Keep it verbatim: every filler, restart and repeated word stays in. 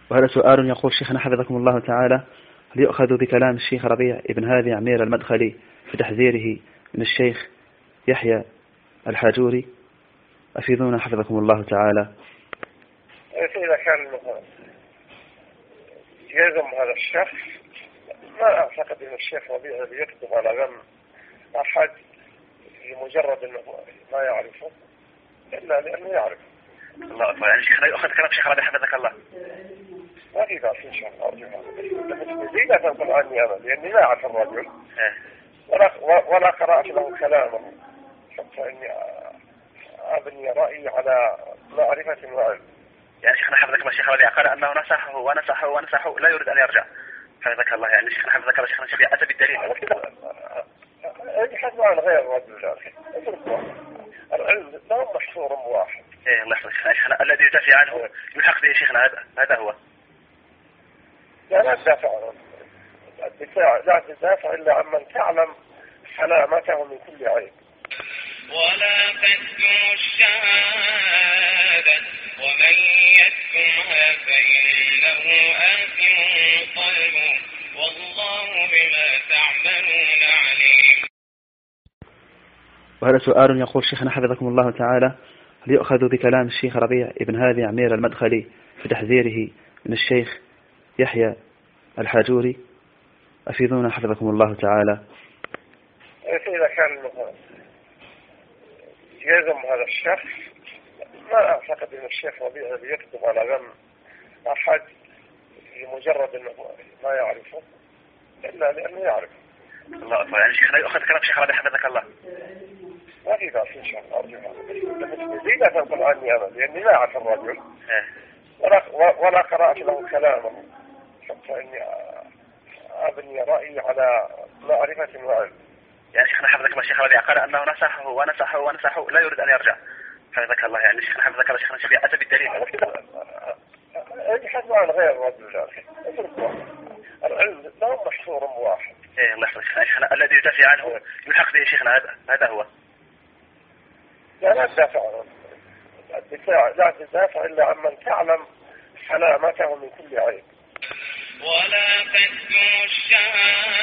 وهذا سؤال يقول شيخنا حفظكم الله تعالى: هل يؤخذ بكلام الشيخ ربيع ابن هادي عمير المدخلي في تحذيره من الشيخ يحيى الحاجوري؟ أفيدونا حفظكم الله تعالى. إذا كان يلزم هذا الشخص، ما أعتقد أن الشيخ ربيع يكتب على ذم أحد لمجرد أنه ما يعرفه إلا لأنه يعرف. الله أكبر. يعني شيخنا يؤخذ كلام الشيخ ربيع حفظك الله؟ ما في بأس إن شاء الله. أرجو زي لا تنقل عني أنا، لأني لا أعرف الرجل ولا ولا قرأت له كلامه، حتى إني أبني رأيي على معرفة وعلم. يعني شيخنا حفظك الله الشيخ ربيع قال أنه نصحه ونصحه ونصحه لا يريد أن يرجع، حفظك الله. يعني شيخنا حفظك الله شيخنا شبيع أتى بالدليل. يبحث عن غير الرجل. العلم لا محصور بواحد. إيه الله يحفظك شيخنا. الذي يدافع عنه يلحق به شيخنا، هذا هذا هو. لا لا تدافع عنه. الدفاع لا تدافع إلا عمن تعلم سلامته من كل عيب. ولا تكتموا الشهادة ومن يكتمها فإنه آثم قلبه والله بما تعملون عليم. وهذا سؤال يقول شيخنا حفظكم الله تعالى: هل يؤخذ بكلام الشيخ ربيع ابن هادي عمير المدخلي في تحذيره من الشيخ يحيى الحاجوري؟ أفيدونا حفظكم الله تعالى. إذا كان يلزم هذا الشخص، ما أعتقد أن الشيخ ربيع يكتب على ذم أحد لمجرد أنه ما يعرفه إلا لأنه يعرف. الله أكبر. يعني شيخنا يؤخذ كلام الشيخ ربيع حفظك الله؟ ما في بأس إن شاء الله. أرجو زي لا تنقل عني أنا، لأني لا أعرف الرجل ولا ولا قرأت له كلامه، حتى إني أبني رأيي على معرفة وعلم. يعني شيخنا حفظك الله الشيخ ربيع قال أنه نصحه ونصحه ونصحه لا يريد أن يرجع، حفظك الله. يعني شيخنا حفظك الله شيخنا شبيع أتى بالدليل. يبحث عن غير الرجل. العلم لا محصور بواحد. إيه الله يحفظك شيخنا. الذي يدافع عنه يلحق به شيخنا، هذا هذا هو. لا لا تدافع عنه. الدفاع لا تدافع إلا عمن تعلم سلامته من كل عيب. ولا تكتموا الشهادة